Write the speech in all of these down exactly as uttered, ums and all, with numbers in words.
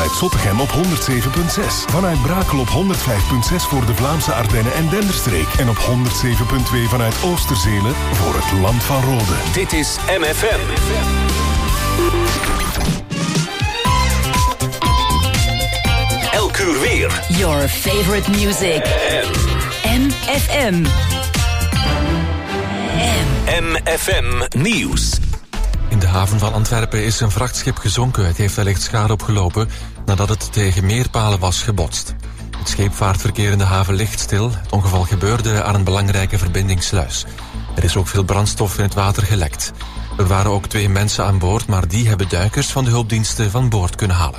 vanuit Zottegem op honderd zeven komma zes. Vanuit Brakel op honderd vijf komma zes voor de Vlaamse Ardennen en Denderstreek. En op honderd zeven komma twee vanuit Oosterzelen voor het Land van Rode. Dit is M F M. Elk uur weer. Your favorite music. M F M. M F M Nieuws. In de haven van Antwerpen is een vrachtschip gezonken. Het heeft wellicht schade opgelopen nadat het tegen meerpalen was gebotst. Het scheepvaartverkeer in de haven ligt stil. Het ongeval gebeurde aan een belangrijke verbindingssluis. Er is ook veel brandstof in het water gelekt. Er waren ook twee mensen aan boord, maar die hebben duikers van de hulpdiensten van boord kunnen halen.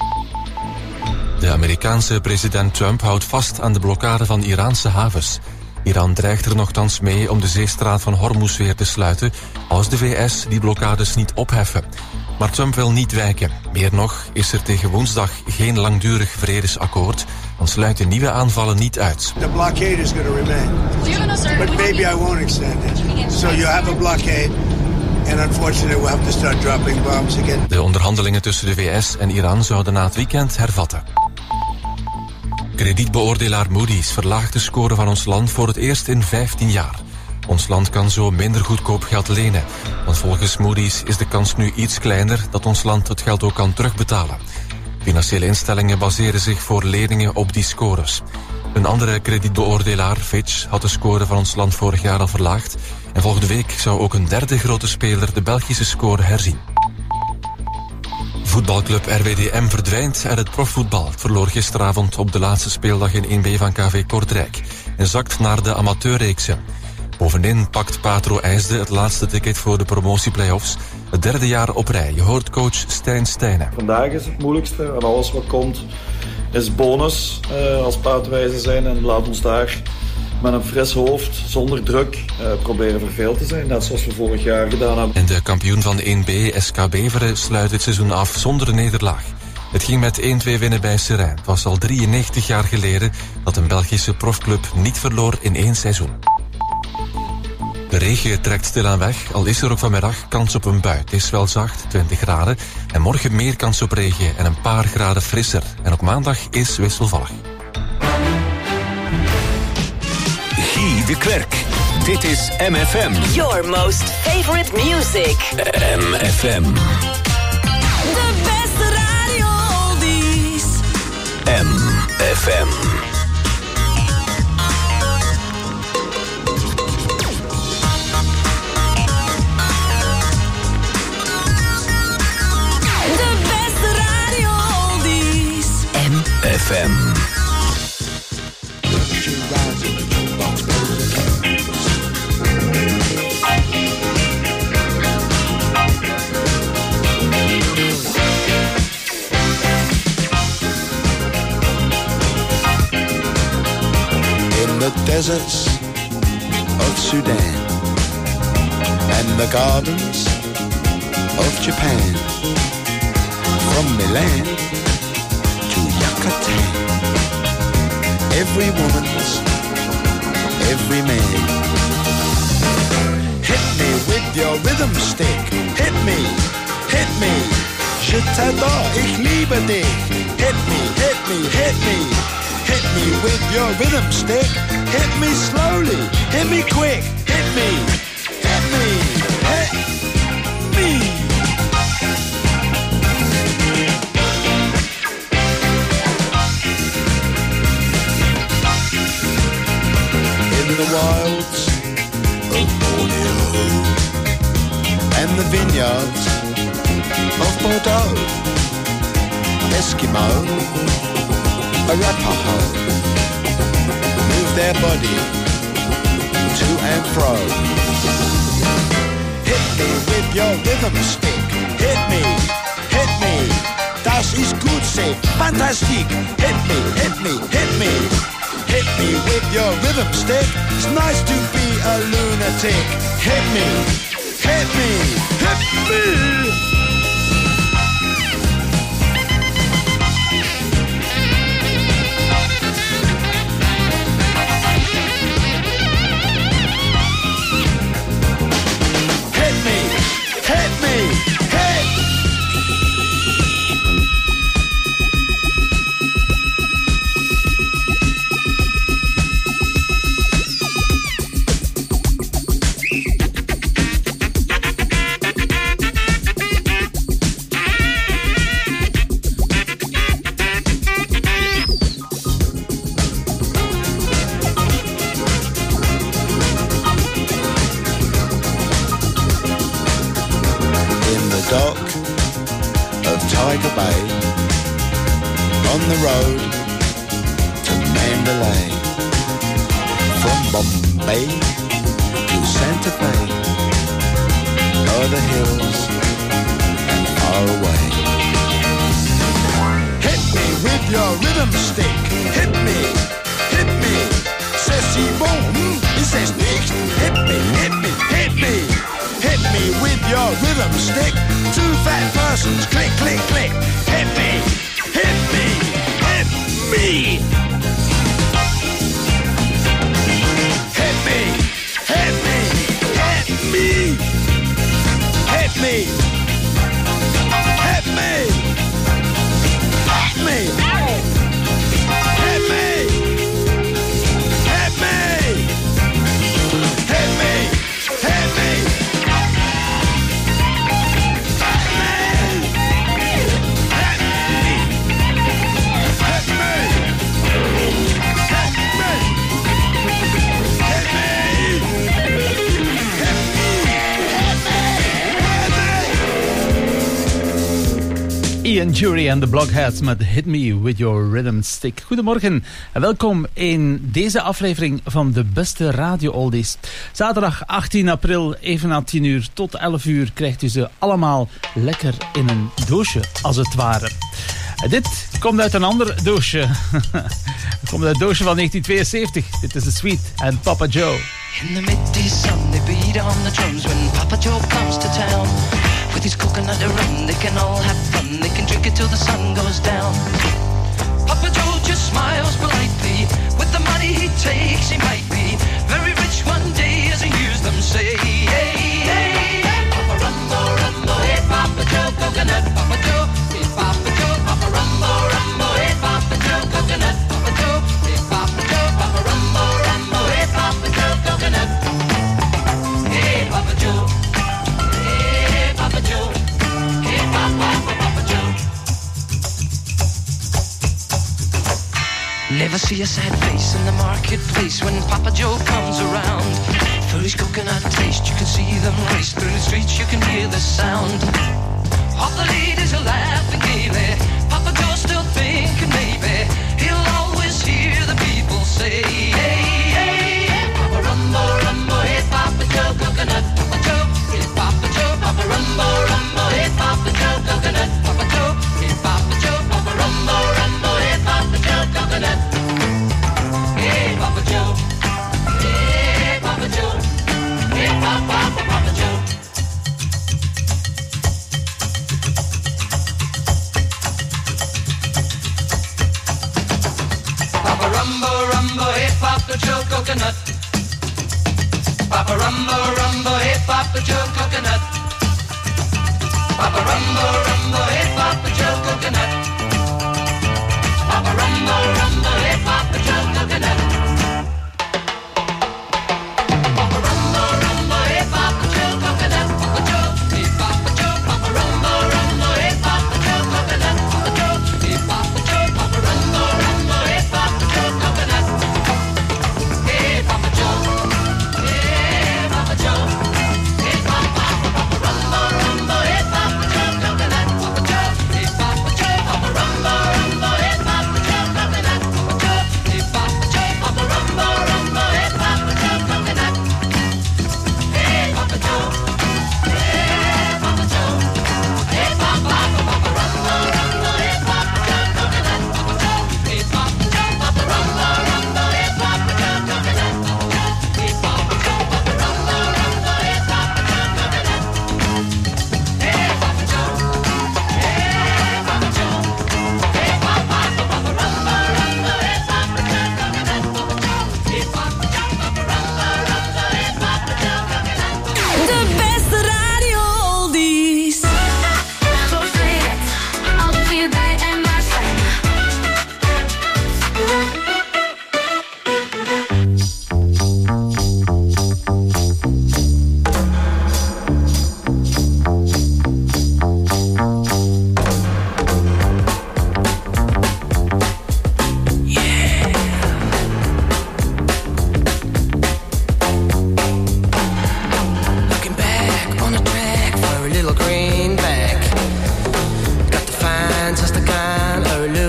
De Amerikaanse president Trump houdt vast aan de blokkade van Iraanse havens. Iran dreigt er nochtans mee om de zeestraat van Hormuz weer te sluiten als de V S die blokkades niet opheffen. Maar Trump wil niet wijken. Meer nog, is er tegen woensdag geen langdurig vredesakkoord, dan sluiten nieuwe aanvallen niet uit. The blockade is going to remain. But maybe I won't extend it. So you have a blockade. And unfortunately we'll have to start dropping bombs again. De onderhandelingen tussen de V S en Iran zouden na het weekend hervatten. Kredietbeoordelaar Moody's verlaagt de score van ons land voor het eerst in vijftien jaar. Ons land kan zo minder goedkoop geld lenen. Want volgens Moody's is de kans nu iets kleiner dat ons land het geld ook kan terugbetalen. Financiële instellingen baseren zich voor leningen op die scores. Een andere kredietbeoordelaar, Fitch, had de score van ons land vorig jaar al verlaagd. En volgende week zou ook een derde grote speler de Belgische score herzien. Voetbalclub R W D M verdwijnt uit het profvoetbal. Het verloor gisteravond op de laatste speeldag in één B van K V Kortrijk en zakt naar de amateurreeksen. Bovendien pakt Patro IJsde het laatste ticket voor de promotieplayoffs. Het derde jaar op rij. Je hoort coach Stijn Stijnen. Vandaag is het moeilijkste en alles wat komt is bonus uh, als Patro IJsde zijn. En laat ons daar met een fris hoofd, zonder druk, uh, proberen verveeld te zijn. Net zoals we vorig jaar gedaan hebben. En de kampioen van één B, S K Beveren, sluit het seizoen af zonder nederlaag. Het ging met één twee winnen bij Serijn. Het was al drieënnegentig jaar geleden dat een Belgische profclub niet verloor in één seizoen. De regen trekt stilaan weg, al is er ook vanmiddag kans op een bui. Het is wel zacht, twintig graden. En morgen meer kans op regen en een paar graden frisser. En ook maandag is wisselvallig. Guy de Klerk. Dit is M F M. Your most favorite music. M F M. De beste radio oldies. M F M. De beste radio oldies. M F M. In the deserts of Sudan and the gardens of Japan, from Milan to Yucatan, every woman's, every man. Hit me with your rhythm stick, hit me, hit me, je t'adore, ich liebe dich. Hit me, hit me, hit me. Hit me with your rhythm stick. Hit me slowly, hit me quick. Hit me, hit me, hit me. In the wilds of Borneo and the vineyards of Bordeaux, Eskimo, Arapaho, move their body to and fro. Hit me with your rhythm stick. Hit me, hit me. Das ist gut, say fantastic. Hit me, hit me, hit me. Hit me with your rhythm stick. It's nice to be a lunatic. Hit me, hit me, hit me. Baker Bay, on the road to Mandalay, from Bombay to Santa Fe, o'er the hills and far away. Hit me with your rhythm stick, hit me, hit me, says he won't, he says nicht, hit me, hit me, hit me, hit me with your rhythm stick, two fat persons, click, click, click, hit me, hit me, hit me. Hit me, hit me, hit me, hit me, hit me, hit me, hit me, hit me, hit me, hit me, Ian Jury en de Blockheads met Hit Me With Your Rhythm Stick. Goedemorgen en welkom in deze aflevering van de beste radio oldies. Zaterdag achttien april, even na tien uur tot elf uur krijgt u ze allemaal lekker in een doosje, als het ware. En dit komt uit een ander doosje. Het komt uit het doosje van negentien tweeënzeventig. Dit is The Sweet en Papa Joe. In the midday sun they beat on the drums when Papa Joe comes to town. With his coconut rum they can all have fun, they can drink it till the sun goes down. Papa Joe just smiles politely, with the money he takes he might be very rich one day as he hears them say, hey, hey, hey, Papa Rumbo, Rumbo, hey Papa Joe, coconut, Papa Joe, hey Papa Joe, Papa Rumbo, Rumbo, hey Papa Joe, coconut, Papa Joe, hey Papa Joe, Papa Rumbo, Rumbo, hey Papa Joe, coconut, hey Papa Joe, hey Papa Joe, hey Papa, Papa Joe. Never see a sad face in the marketplace when Papa Joe comes around. For his coconut taste, you can see them race through the streets, you can hear the sound. All the ladies are laughing gaily, Papa Joe's still thinking maybe he'll always hear the people say, hey, hey, hey, Papa Rumbo, Rumbo, hey Papa Joe, coconut, Papa Joe, hey Papa Joe, Papa Rumbo, Rumbo, hey Papa Joe, coconut, Papa Joe, hey Papa Joe, Papa Rumbo, Rumbo, hey Papa Joe, coconut, hey Papa Joe, hey Papa Joe, hey Papa, Papa Joe. Papa Rumbo, Rumbo, hey Papa Joe, coconut. Papa Rumbo, Rumbo, hey Papa Joe, coconut. Papa Rumbo, Rumbo, hey Papa Joe, coconut. Papa Rumbo, Rumbo, hey Papa Joe, coconut. Papa Rumbo, Rumbo, hey Papa Joe, coconut. Papa Joe, hey Papa Joe, Papa Rumbo, Rumbo, hey Papa Joe, coconut. Papa Joe, hey Papa Joe, Papa Rumbo, Rumbo, hey Papa Joe, coconut. Hey Papa Joe, hey Papa Joe, hey Papa, Papa Rumbo, Rumbo, hey Papa Joe, coconut. Papa Joe.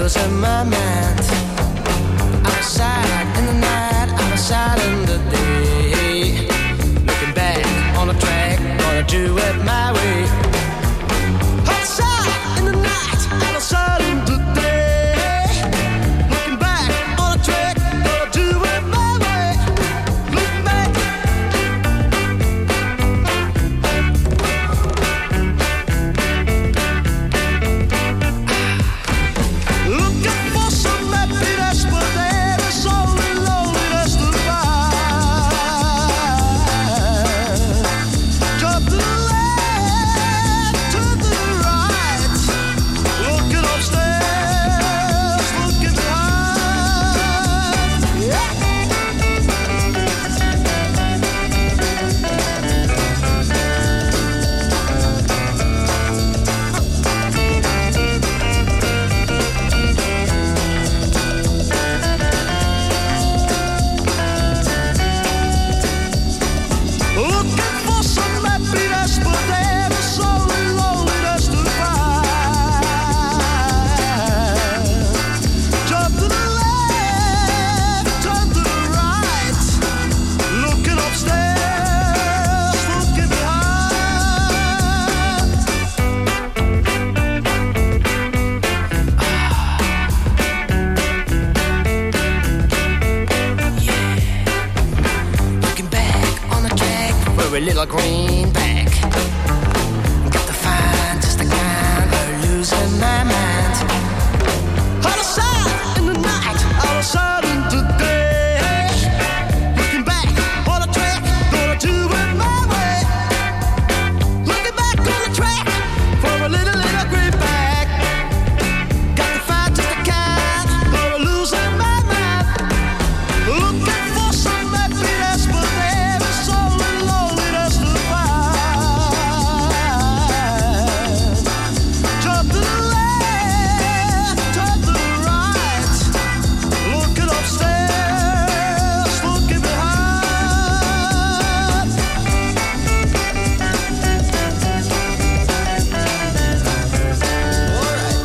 losing my mind. Outside in the night, outside in the day. Looking back on the track, gonna do it my way. Outside in the night, outside in the day. Looking back on the track, gonna do it my way. Looking back. Looking for some happiness, but there is only loneliness to find. Jump to the left, turn to the right. Looking upstairs, looking behind. Yeah. Looking for some happiness, but there is only loneliness to find. Jump to the left, turn to the right. Looking upstairs, looking behind. Looking back on the track for a little greenback. Got to find just the kind of losing my mind. Outside in the night, outside in the day. Looking back on the track, gonna do it my way. Looking back on the track for a little, little greenback. Got to find just the kind of losing my mind. Looking for some happiness, but there is only loneliness to find. Jump to the left, turn to the right. Looking upstairs, looking behind. All right.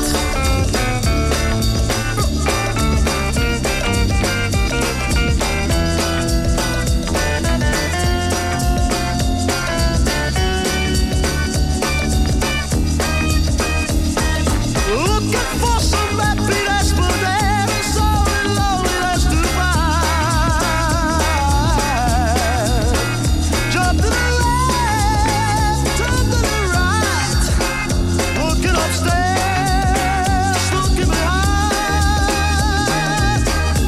Looking for some happiness, but there is only loneliness to find. Jump to the left, turn to the right. Looking upstairs, looking behind.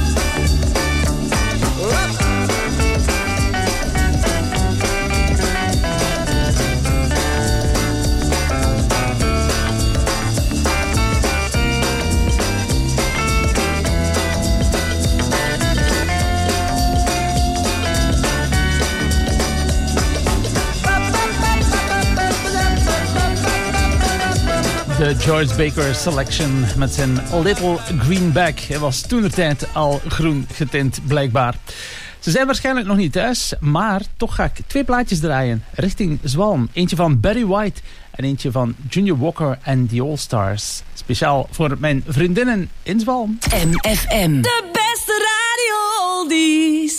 De George Baker Selection met zijn Little Greenback. Hij was toentertijd al groen getint, blijkbaar. Ze zijn waarschijnlijk nog niet thuis, maar toch ga ik twee plaatjes draaien richting Zwalm. Eentje van Barry White en eentje van Junior Walker en The All Stars. Speciaal voor mijn vriendinnen in Zwalm. M F M. De beste radio oldies.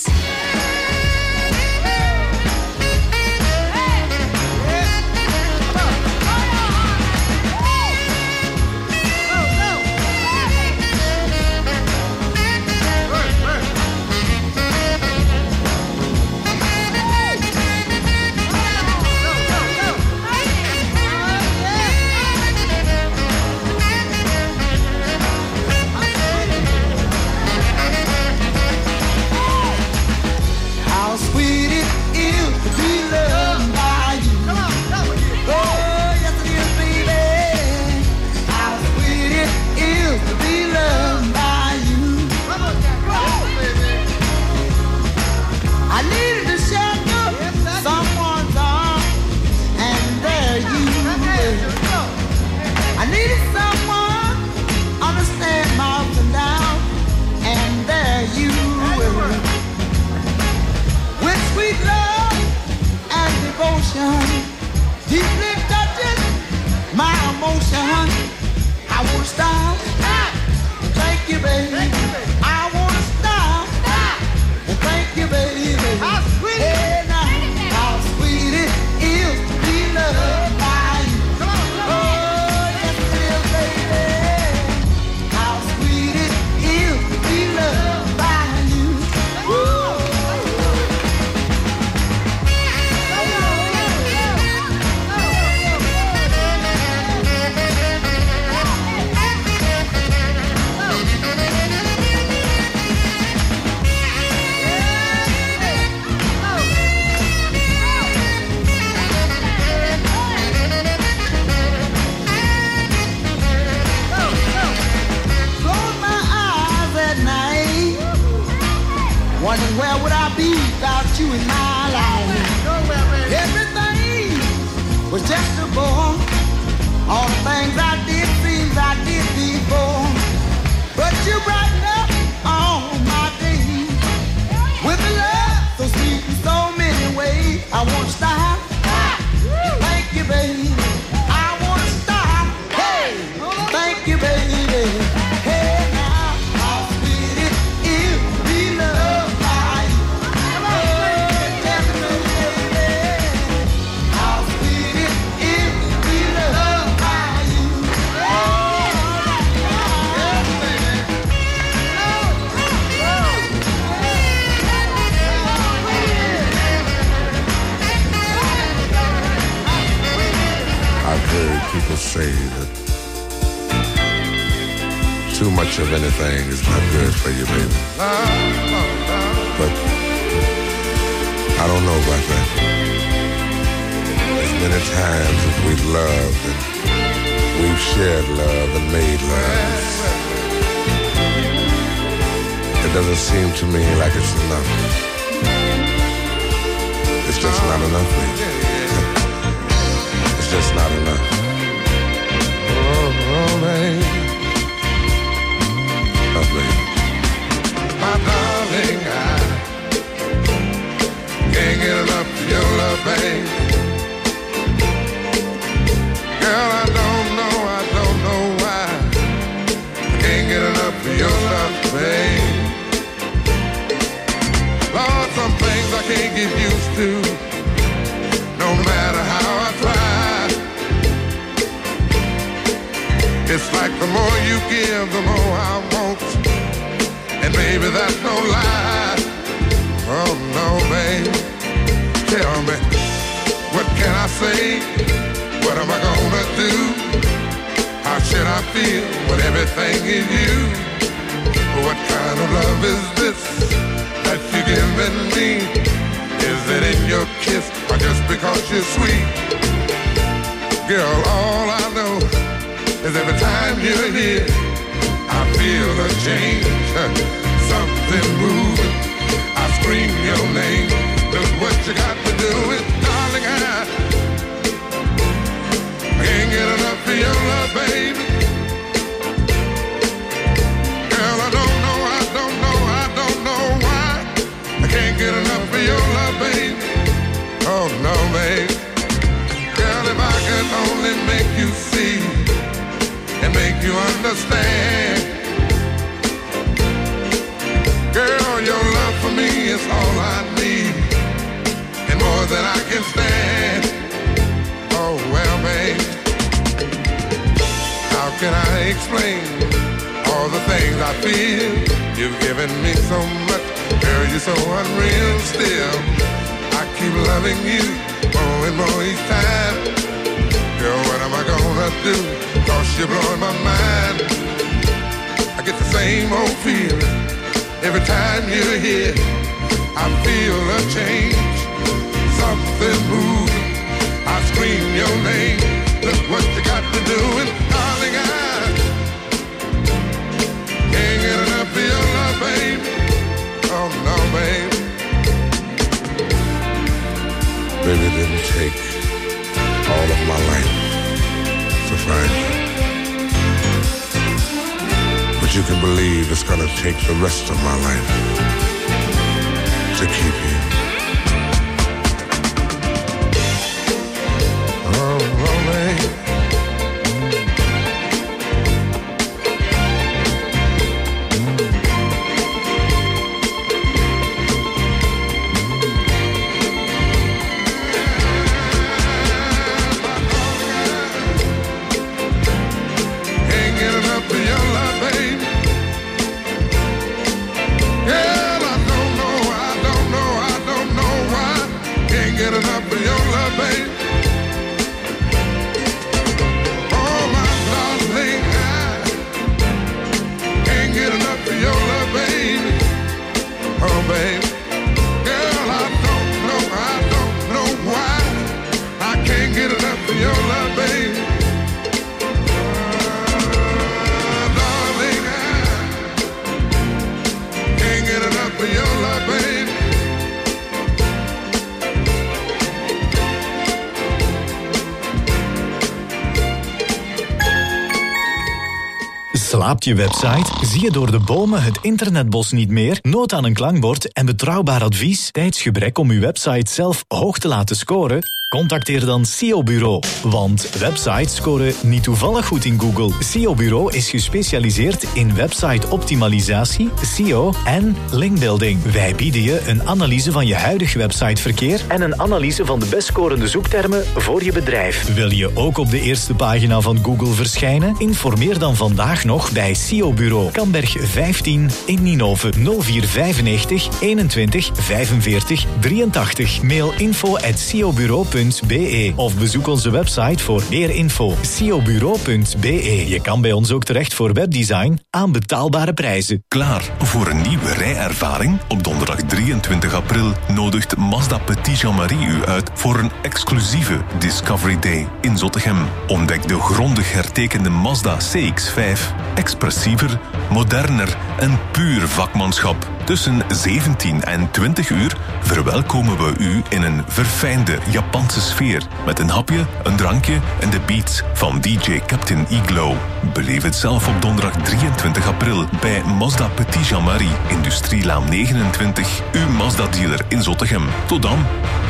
you, baby. Hey now, how sweet it is to be loved by you. Come on, tell me, baby, how sweet it is to be loved by you. Yes, baby. I've heard people say that too much of anything is not good for you, baby. But I don't know about that. As many times as we've loved and we've shared love and made love, it doesn't seem to me like it's enough. It's just not enough, baby. It's just not enough. Oh, oh baby. Oh, baby. My darling, I can't get enough of your love, baby. Girl, I don't know, I don't know why I can't get enough of your love, baby. Lord, some things I can't get used to, no matter how I try. It's like the more you give, the more I want. And baby, that's no lie. Oh no, baby. Tell me, what can I say? What am I gonna do? How should I feel when everything is you? What kind of love is this that you're giving me? Is it in your kiss or just because you're sweet? Girl, all I know is every time you're here, I feel a change, something moving. I scream your name. Look what you got to do with, darling, I can't get enough of your love, baby. Girl, I don't know, I don't know, I don't know why I can't get enough of your love, baby. Oh no, baby. Girl, if I could only make you see and make you understand. Girl, your love for me is all I need, and more than I can stand. Oh, well, babe, how can I explain all the things I feel? You've given me so much, girl, you're so unreal still. I keep loving you more and more each time. Girl, what am I gonna do? Cause you're blowing my mind. I get the same old feeling every time you're here. I feel a change, something moving. I scream your name. Look what you got to do, and darling, I can't get enough of your love, baby. Oh no, baby. Baby, it didn't take all of my life to find you, but you can believe it's gonna take the rest of my life to keep you. Oh, oh, baby. Slaapt je website? Zie je door de bomen het internetbos niet meer? Nood aan een klankbord en betrouwbaar advies? Tijdsgebrek om uw website zelf hoog te laten scoren? Contacteer dan S E O Bureau. Want websites scoren niet toevallig goed in Google. S E O Bureau is gespecialiseerd in website-optimalisatie, S E O en linkbuilding. Wij bieden je een analyse van je huidig websiteverkeer en een analyse van de best scorende zoektermen voor je bedrijf. Wil je ook op de eerste pagina van Google verschijnen? Informeer dan vandaag nog bij S E O Bureau. Kamberg vijftien in Ninove nul vier vijfennegentig eenentwintig vijfenveertig drieëntachtig. Mail info at s e o bureau punt b e of bezoek onze website voor meer info. s e o bureau punt b e. Je kan bij ons ook terecht voor webdesign aan betaalbare prijzen. Klaar voor een nieuwe rijervaring? Op donderdag drieëntwintig april nodigt Mazda Petit Jean-Marie u uit voor een exclusieve Discovery Day in Zottegem. Ontdek de grondig hertekende Mazda C X vijf. Expressiever, moderner en puur vakmanschap. Tussen zeventien en twintig uur verwelkomen we u in een verfijnde Japanse sfeer met een hapje, een drankje en de beats van D J Captain Iglo. Beleef het zelf op donderdag drieëntwintig april bij Mazda Petit Jean-Marie, Industrielaan negenentwintig, uw Mazda-dealer in Zottegem. Tot dan!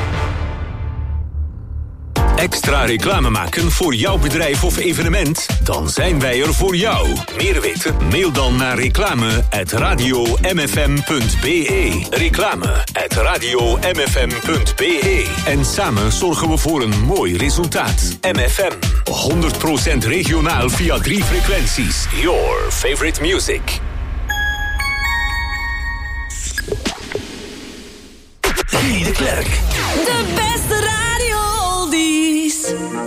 Extra reclame maken voor jouw bedrijf of evenement? Dan zijn wij er voor jou. Meer weten? Mail dan naar reclame at radio m f m punt b e. Reclame at radio m f m punt b e. En samen zorgen we voor een mooi resultaat. M F M. honderd procent regionaal via drie frequenties. Your favorite music. Guy de Klerk. De beste radio oldies.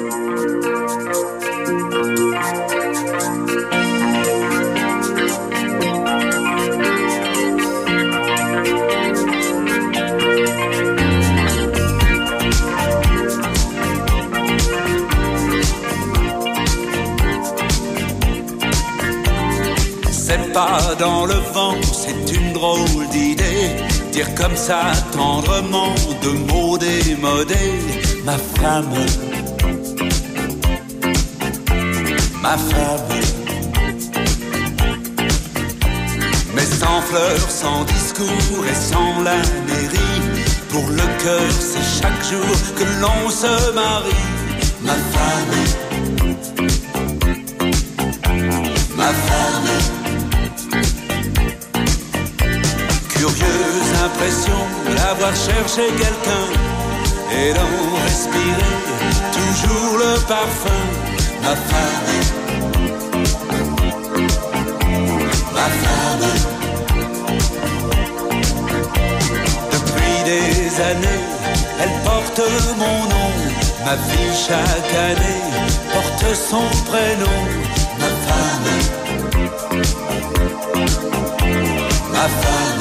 C'est pas dans le vent, c'est une drôle d'idée. Dire comme ça tendrement de mots démodés. Ma femme, ma femme. Mais sans fleurs, sans discours et sans la mairie. Pour le cœur, c'est chaque jour que l'on se marie. Ma femme, ma femme. Curieuse impression d'avoir cherché quelqu'un et d'en respirer toujours le parfum. Ma femme, ma femme. Depuis des années, elle porte mon nom. Ma fille chaque année porte son prénom. Ma femme, ma femme.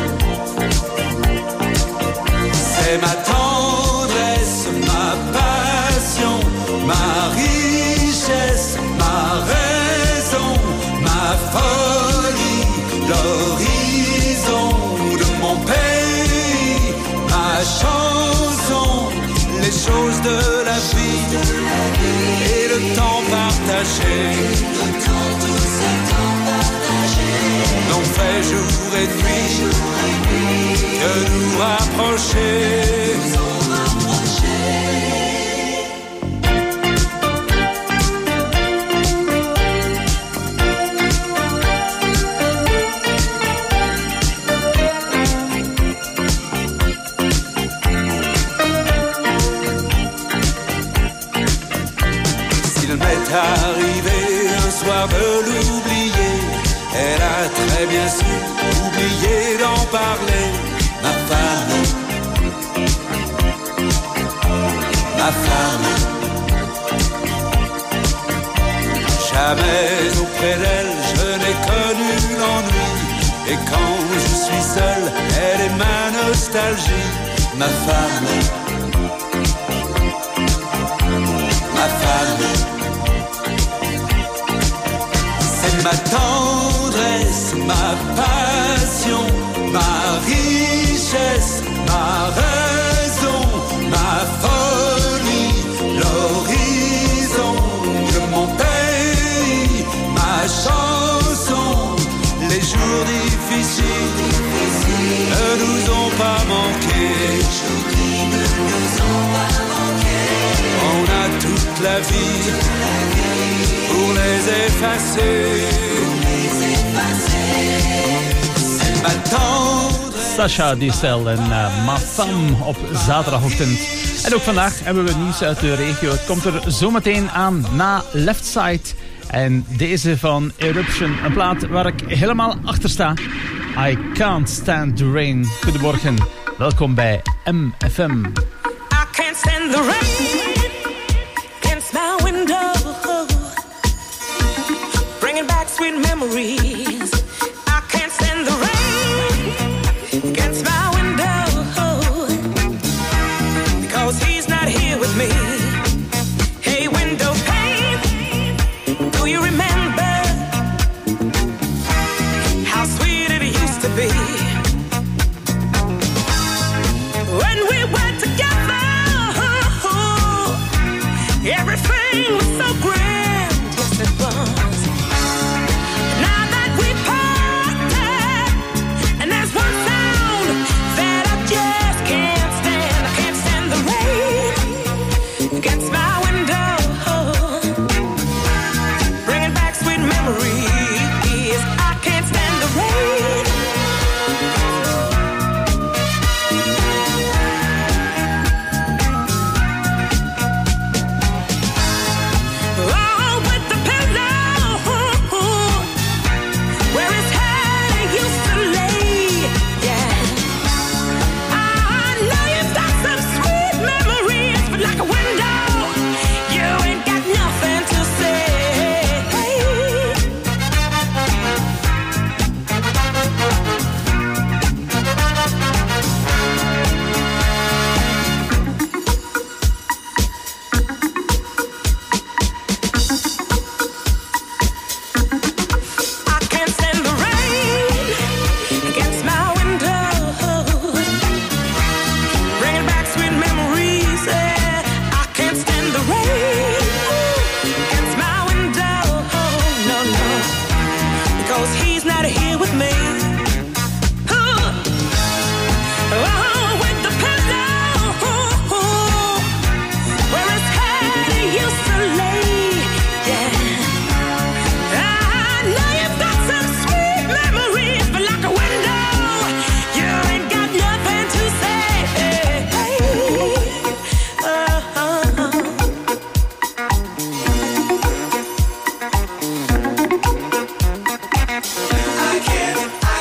C'est ma tendresse, ma passion, ma richesse, ma raison, ma folie, l'horizon de mon pays, ma chanson, les choses de la vie et le temps partagé. L'on fait jour et nuit que nous rapprocher. S'il m'est arrivé un soir de l'oublier, elle a très bien su oublier d'en parler. Ma femme, ma femme. Jamais auprès d'elle je n'ai connu l'ennui. Et quand je suis seul, elle est ma nostalgie. Ma femme, ma femme. C'est ma tendresse, ma passion, ma richesse, ma raison, ma folie, l'horizon de mon pays, ma chanson. Les jours difficiles ne nous ont pas manqué. la vie pour les effacer. C'est ma tendre. Sacha Distel en uh, Ma Femme op zaterdagochtend. En ook vandaag hebben we nieuws uit de regio. Het komt er zometeen aan na Left Side. En deze van Eruption, een plaat waar ik helemaal achter sta. I Can't Stand the Rain. Goedemorgen, welkom bij M F M. I can't stand the rain against my window, bringing back sweet memories. I can't stand the rain against my window, because he's not here with me. Hey, window pane, do you remember how sweet it used to be? When we were together, everything was so grand, yes it was. Now that we parted, and there's one sound that I just can't stand. I can't stand the rain against my window, bringing back sweet memories. I can't stand the rain. Oh, with the pillow where his head used to lay, yeah. I know you've got some sweet memories, but like a window, you ain't got nothing to say. I can't stand the rain against my window, bringing back sweet memories. Yeah. I can't stand the rain against my window, no, no, because he's not here with me. Oh, with the pillow where his head used to lay, yeah. I know you've got some sweet memories, but like a window, you ain't got nothing to say. Oh, I can't,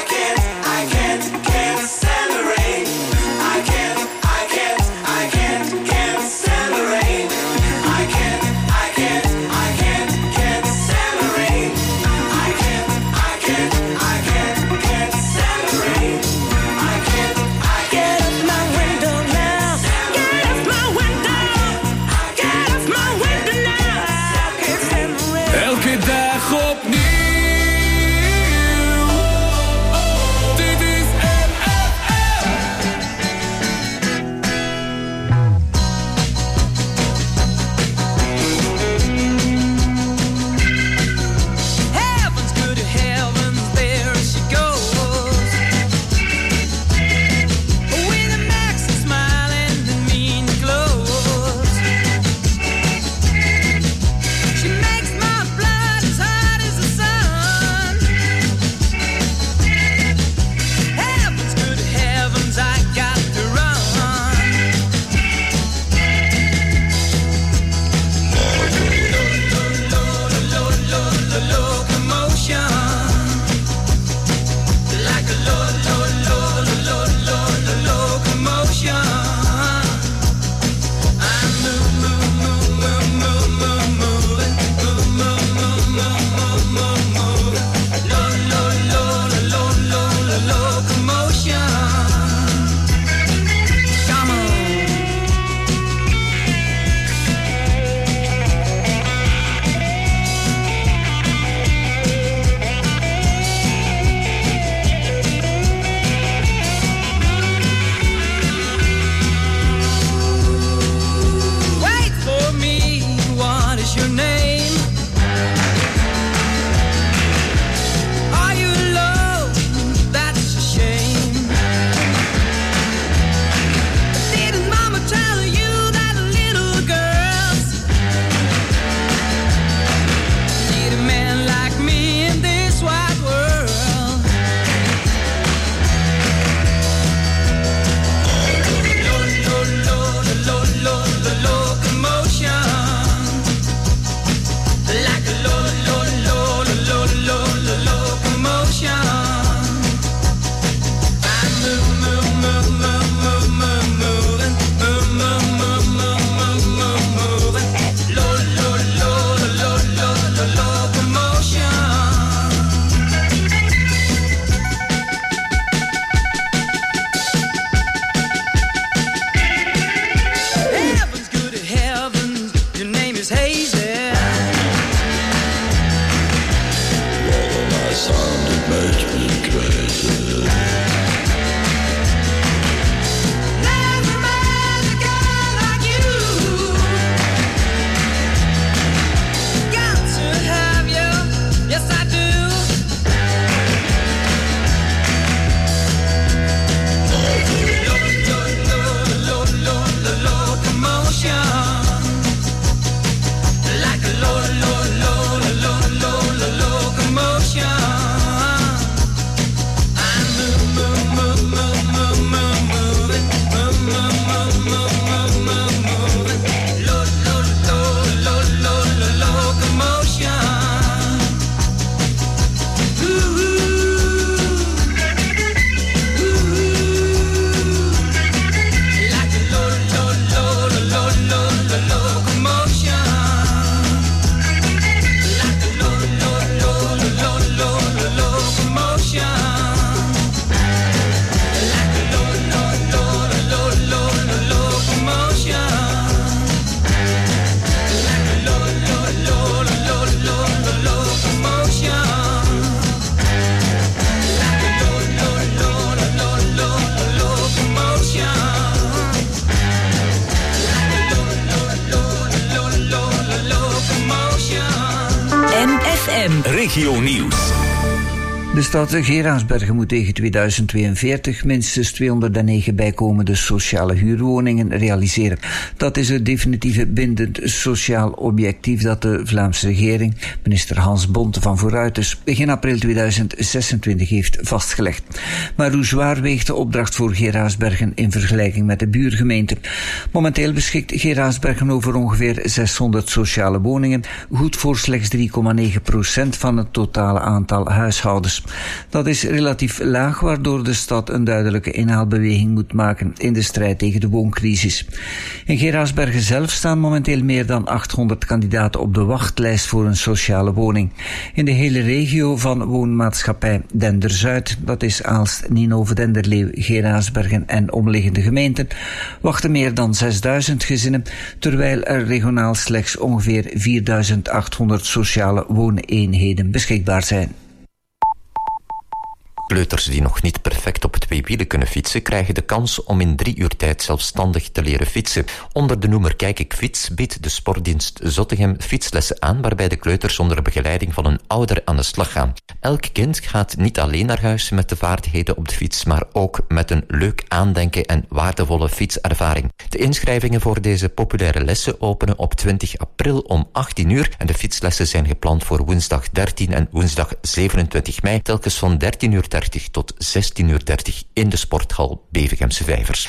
sounded much better. Never met a girl like you. Got to have you, yes I do. Regio Nieuws. De stad Geraardsbergen moet tegen tweeduizend tweeënveertig minstens tweehonderdnegen bijkomende sociale huurwoningen realiseren. Dat is het definitieve bindend sociaal objectief dat de Vlaamse regering, minister Hans Bonte van Vooruiters, begin april tweeduizend zesentwintig heeft vastgelegd. Maar hoe zwaar weegt de opdracht voor Geraardsbergen in vergelijking met de buurgemeente? Momenteel beschikt Geraardsbergen over ongeveer zeshonderd sociale woningen, goed voor slechts drie komma negen procent van het totale aantal huishoudens. Dat is relatief laag, waardoor de stad een duidelijke inhaalbeweging moet maken in de strijd tegen de wooncrisis. In Geraardsbergen zelf staan momenteel meer dan achthonderd kandidaten op de wachtlijst voor een sociale woning. In de hele regio van woonmaatschappij Dender-Zuid, dat is Aalst, Ninove, Denderleeuw, Geraardsbergen en omliggende gemeenten, wachten meer dan zesduizend gezinnen, terwijl er regionaal slechts ongeveer vierduizend achthonderd sociale wooneenheden beschikbaar zijn. Kleuters die nog niet perfect op twee wielen kunnen fietsen, krijgen de kans om in drie uur tijd zelfstandig te leren fietsen. Onder de noemer Kijk ik fiets biedt de sportdienst Zottegem fietslessen aan, waarbij de kleuters onder begeleiding van een ouder aan de slag gaan. Elk kind gaat niet alleen naar huis met de vaardigheden op de fiets, maar ook met een leuk aandenken en waardevolle fietservaring. De inschrijvingen voor deze populaire lessen openen op twintig april om achttien uur en de fietslessen zijn gepland voor woensdag dertien en woensdag zevenentwintig mei, telkens van dertien uur dertig tot zestien uur dertig in de sporthal Bevegemse Vijvers.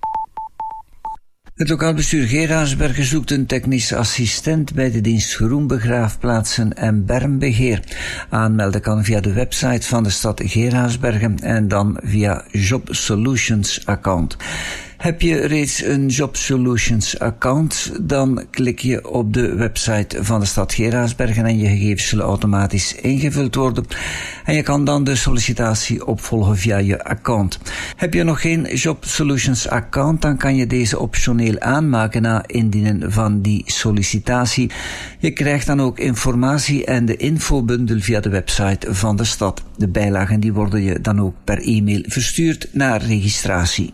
Het lokaal bestuur Geraardsbergen zoekt een technische assistent bij de dienst Groenbegraafplaatsen en Bermbeheer. Aanmelden kan via de website van de stad Geraardsbergen en dan via Job Solutions account. Heb je reeds een Job Solutions account, dan klik je op de website van de stad Geraardsbergen en je gegevens zullen automatisch ingevuld worden. En je kan dan de sollicitatie opvolgen via je account. Heb je nog geen Job Solutions account, dan kan je deze optioneel aanmaken na indienen van die sollicitatie. Je krijgt dan ook informatie en de infobundel via de website van de stad. De bijlagen die worden je dan ook per e-mail verstuurd naar registratie.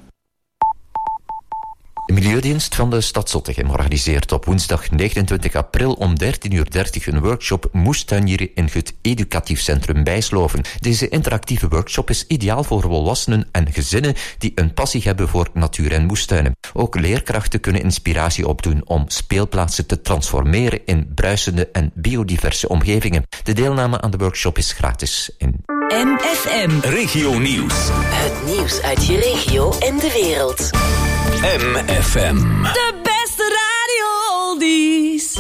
De Milieudienst van de stad Zottegem organiseert op woensdag negenentwintig april om dertien uur dertig een workshop moestuinieren in het educatief centrum Bijsloven. Deze interactieve workshop is ideaal voor volwassenen en gezinnen die een passie hebben voor natuur en moestuinen. Ook leerkrachten kunnen inspiratie opdoen om speelplaatsen te transformeren in bruisende en biodiverse omgevingen. De deelname aan de workshop is gratis. In M F M Regio Nieuws. Het nieuws uit je regio en de wereld. M F M. De beste radio oldies.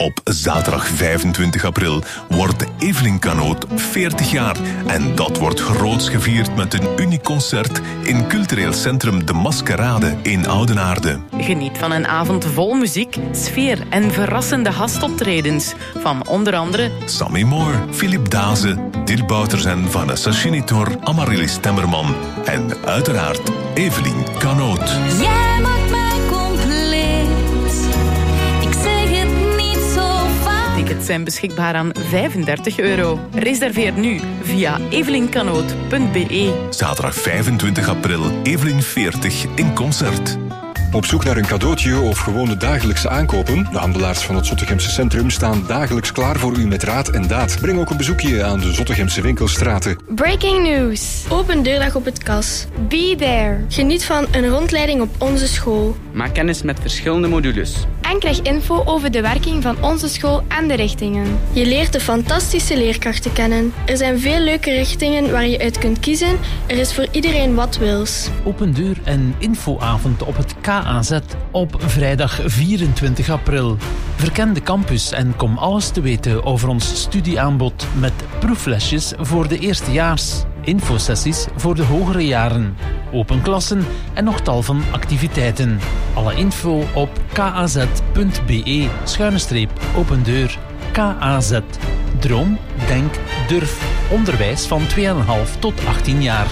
Op zaterdag vijfentwintig april wordt Evelien Kanoot veertig jaar. En dat wordt groots gevierd met een uniek concert in cultureel centrum De Maskerade in Oudenaarde. Geniet van een avond vol muziek, sfeer en verrassende gastoptredens. Van onder andere Sammy Moore, Philip Daze, Dirk Bouters en Vanessa Chinitor, Amaryllis Temmerman en uiteraard Evelien Kanoot. Jij maakt mij compleet. Ik zeg het niet zo vaak. Tickets zijn beschikbaar aan vijfendertig euro. Reserveer nu via evelinkanoot punt b e. Zaterdag vijfentwintig april, Evelien veertig in concert. Op zoek naar een cadeautje of gewone dagelijkse aankopen? De handelaars van het Zottegemse centrum staan dagelijks klaar voor u met raad en daad. Breng ook een bezoekje aan de Zottegemse winkelstraten. Breaking news. Open deurdag op het Kas. Be there. Geniet van een rondleiding op onze school. Maak kennis met verschillende modules. En krijg info over de werking van onze school en de richtingen. Je leert de fantastische leerkrachten kennen. Er zijn veel leuke richtingen waar je uit kunt kiezen. Er is voor iedereen wat wils. Open deur en infoavond op het K A Z op vrijdag vierentwintig april. Verken de campus en kom alles te weten over ons studieaanbod met proeflesjes voor de eerstejaars, infosessies voor de hogere jaren, open klassen en nog tal van activiteiten. Alle info op kaz.be schuine streep open deur. K A Z. Droom, denk, durf. Onderwijs van twee komma vijf tot achttien jaar.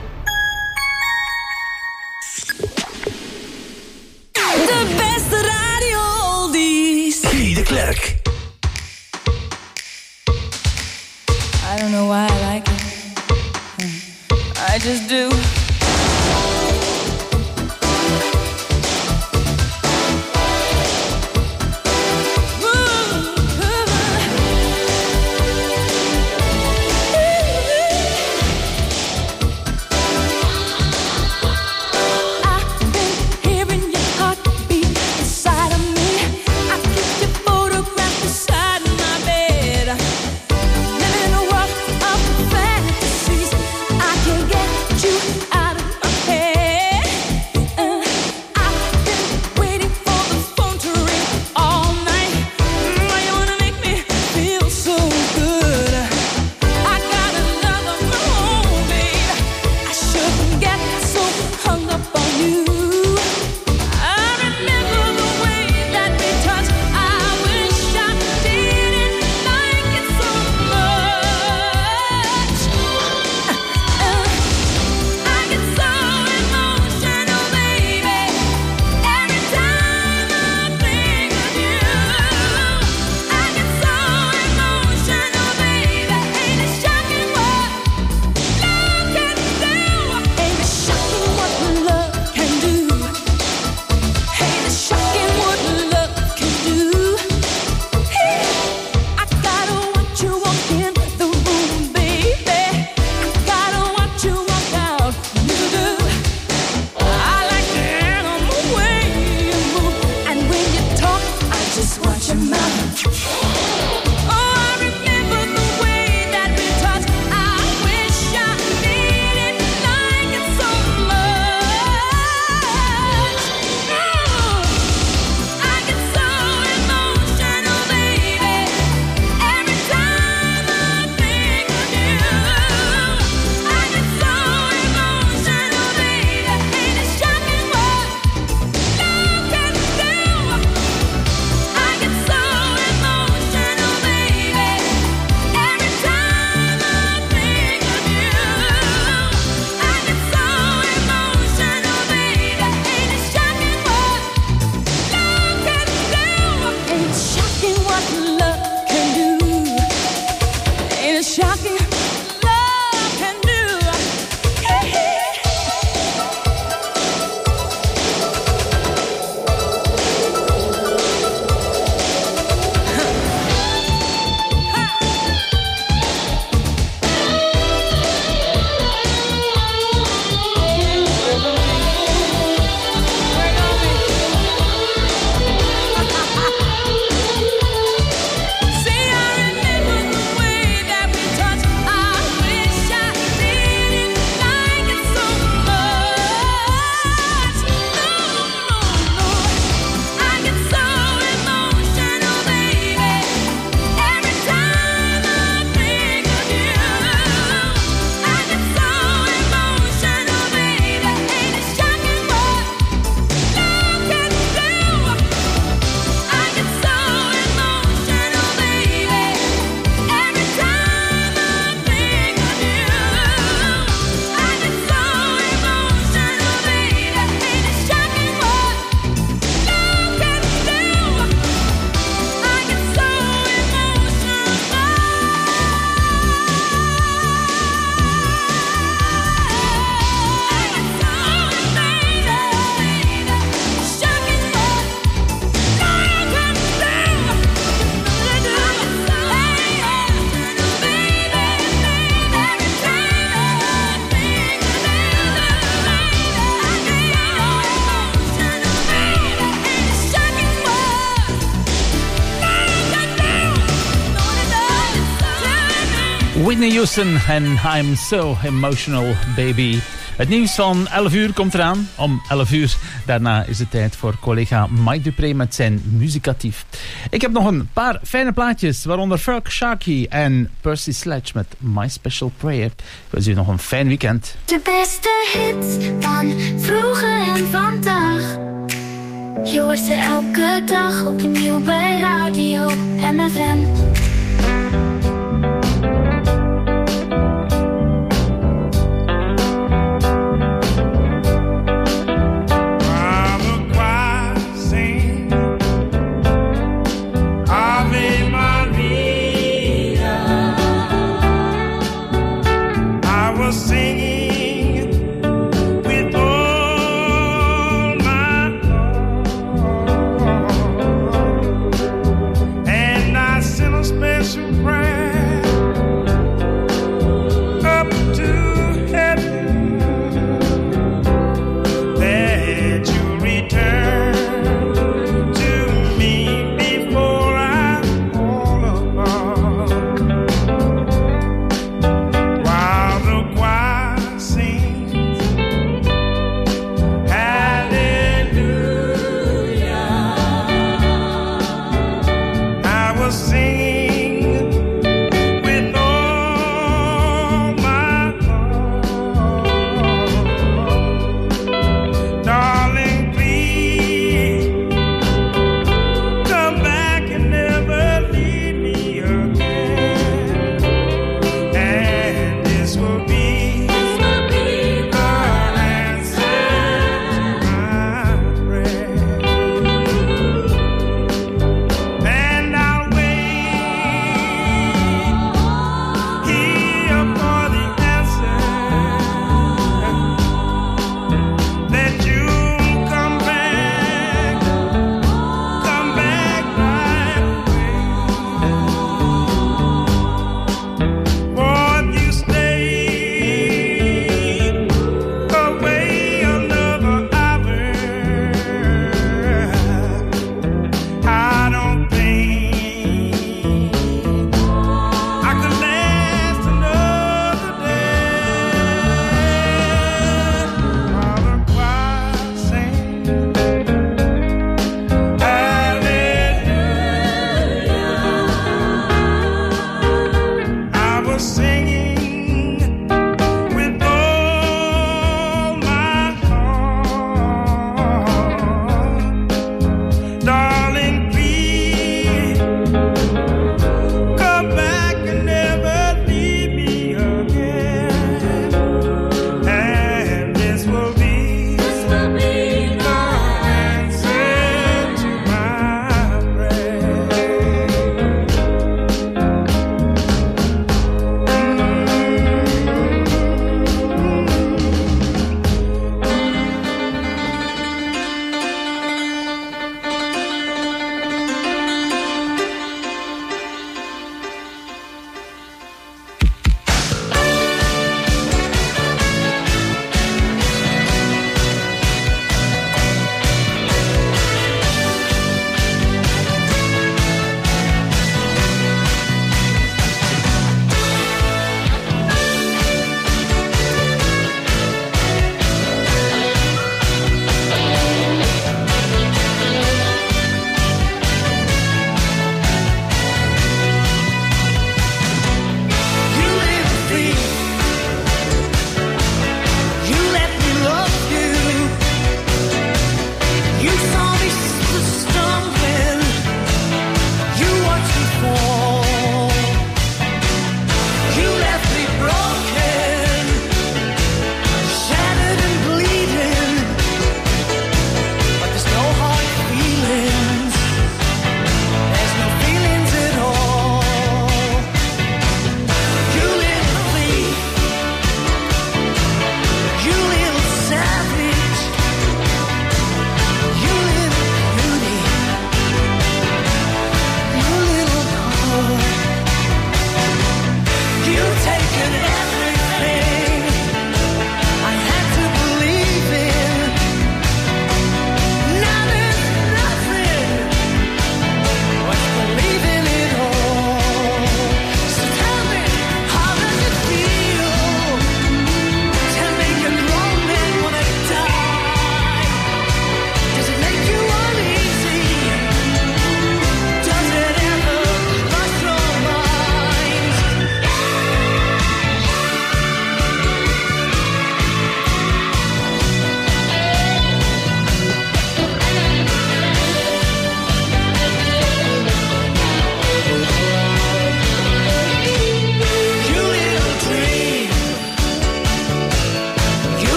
De beste radio oldies. Guy de Klerk. I don't know why I like it. I just do. Out Whitney Houston en I'm So Emotional Baby. Het nieuws van elf uur komt eraan. Om elf uur. Daarna is het tijd voor collega Mike Dupré met zijn Muzikatief. Ik heb nog een paar fijne plaatjes, waaronder Ferg Sharkey en Percy Sledge met My Special Prayer. Ik wens u nog een fijn weekend. De beste hits van vroeger en vandaag. Je hoort ze elke dag opnieuw bij Radio M F M. Sinners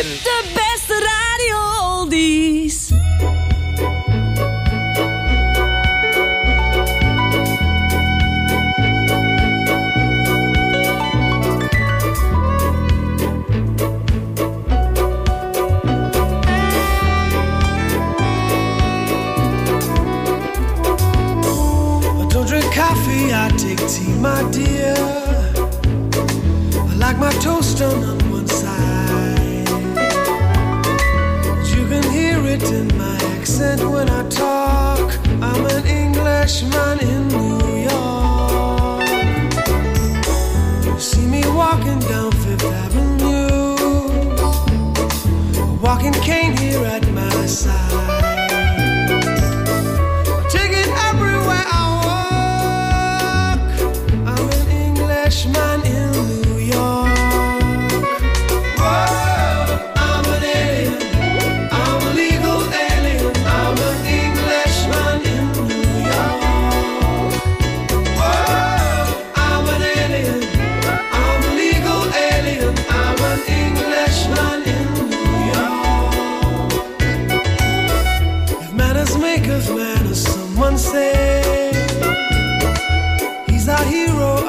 De beste radio oldies. Coffee, I take tea, my dear. I like my toast done on one side. You can hear it in my accent when I talk. I'm an Englishman in New York. You see me walking down Fifth Avenue, a walking cane here at my side. Take it everywhere I man in New York. Whoa, I'm an alien. I'm a legal alien. I'm an Englishman in New York. Whoa, I'm an alien. I'm a legal alien. I'm an Englishman in New York. If manners make us manners, someone say he's our hero.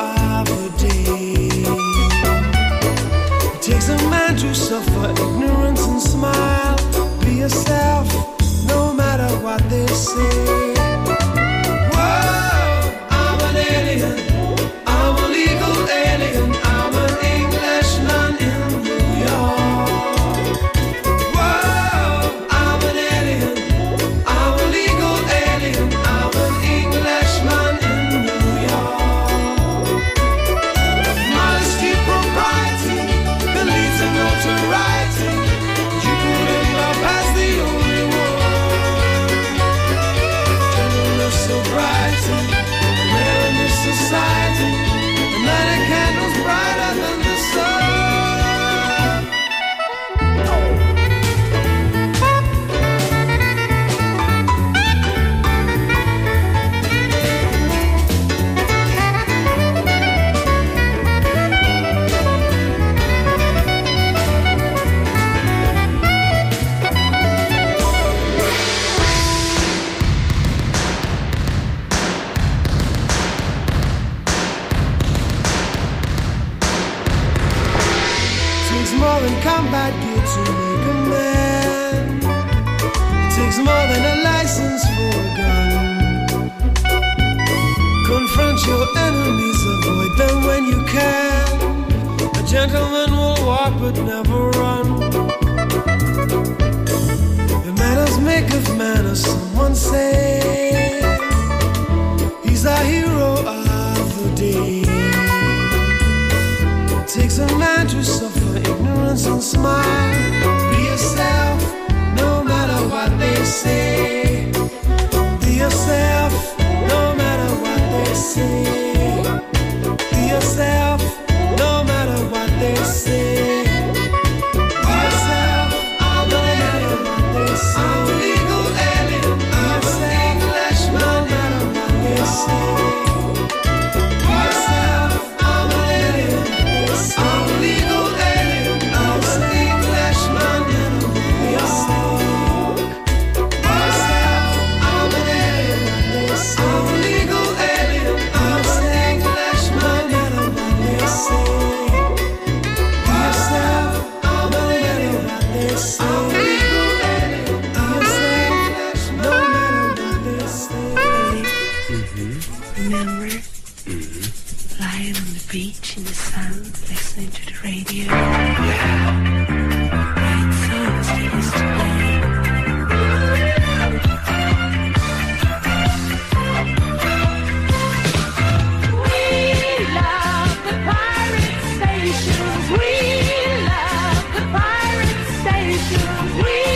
Takes a man to suffer ignorance and smile. Be yourself, no matter what they say. Whoa, I'm an alien. I'm a legal alien. I'm an Englishman in New York. Whoa, I'm an alien. I'm a legal alien. I'm an Englishman in New York. Modesty, propriety, notoriety, you couldn't love as the only one. Gentleness, sobriety, rare in this society, and light a candle's brighter than the sun. More than combat gear to make a man. It takes more than a license for a gun. Confront your enemies, avoid them when you can. A gentleman will walk but never run. The manners make of manners, someone say. He's our hero of the day. It takes a man to suffer ignorance and smile. Be yourself, no matter what they say. Be yourself, no matter what they say. Be yourself, no matter what they say. Be yourself, no matter what they say. I'm a legal alien. I'm an Englishman, no matter what they say. Be yourself, I'm an alien. I'm a legal alien. I'm an Englishman in New York. Be yourself, I'm an alien. I'm a legal alien. I'm an Englishman in New York. Be yourself, I'm an alien. I'm a legal alien. I'm an Englishman, no matter what they say. Remember? Lying on the beach in the sand, listening to the radio. Writing songs they used to play. We love the pirate stations. We love the pirate stations. We